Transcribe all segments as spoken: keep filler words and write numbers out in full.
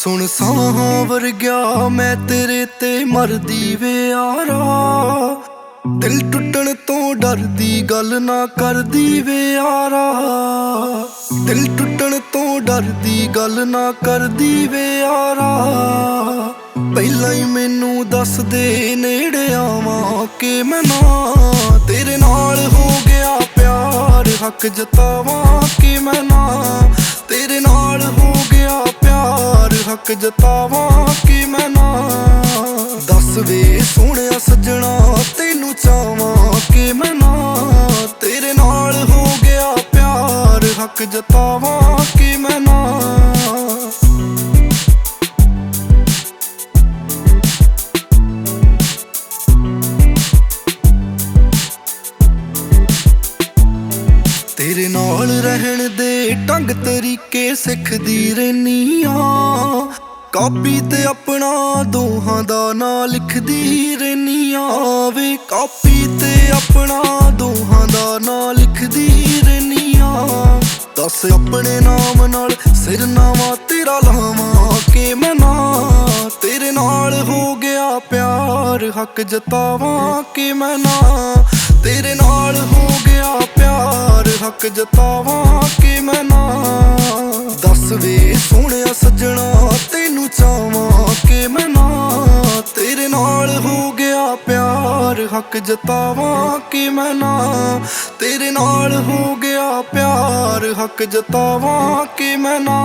सुन साहां वर्ग्या मैं तेरे ते मरदी वे यारा, दिल टुटण तो डरदी गल ना करदी वे यारा, दिल टुटण तो डरदी गल ना करदी वे यारा। पहला ही मैनू दस दे नेड़े आवां कि मैं ना तेरे नाल हो गया प्यार, हक जतावां कि मैं ना तेरे नाल हो गया प्यार, हक जतावां कि मैं ना। दस वे सोहणिया सज्जणा तैनू चावां कि मैं ना तेरे नाल हो गया प्यार, हक जतावां कि मैं ना। तेरे नाल रहन दे ढंग तरीके सिखदी रहनी आ, कापी ते अपना दोहां दा ना लिखदी रहनी आ वे, कापी ते अपना दोहां दा ना लिखदी रहनी आ। दस अपने नाम नाल सिरनावा तेरा लावां कि मैं ना तेरे नाल हो गया प्यार, हक जतावां कि मैं ना तेरे नाल हो गया प्यार, हक जतावां कि मैं ना। दस वे सोहणिया सज्जणा तैनू चावां कि मैं ना तेरे नाल हो गया प्यार, हक जतावां कि मैं ना तेरे नाल हो गया प्यार, हक जतावां कि मैं ना।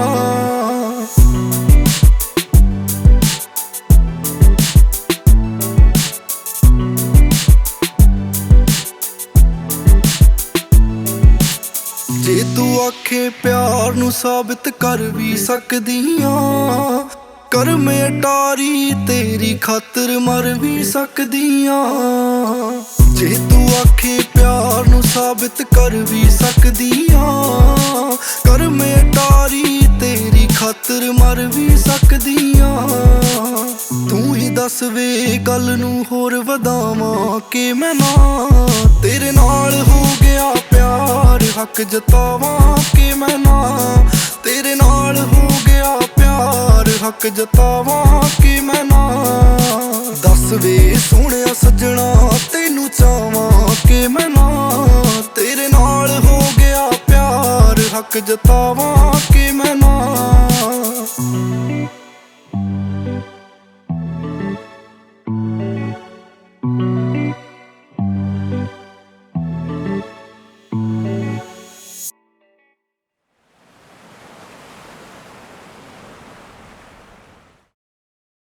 जे तू आखे प्यार नू साबित कर भी सकदी आं, कर मैं अटारी तेरी खातर मर भी सकदी आं। जे तू आखे प्यार नू साबित कर भी सकदी आं, कर मैं अटारी तेरी खातर मर भी सकदी आं। तू ही दस वे गल नू होर वधावां कि मैं ना तेरे नाल हो गया प्यार, हक जतावां कि मैं ना तेरे नाल हो गया प्यार, हक जतावां कि मैं ना। दस वे सोहणिया सज्जणा तैनू चावां कि मैं ना तेरे नाल हो गया प्यार, हक जतावां कि मैं ना।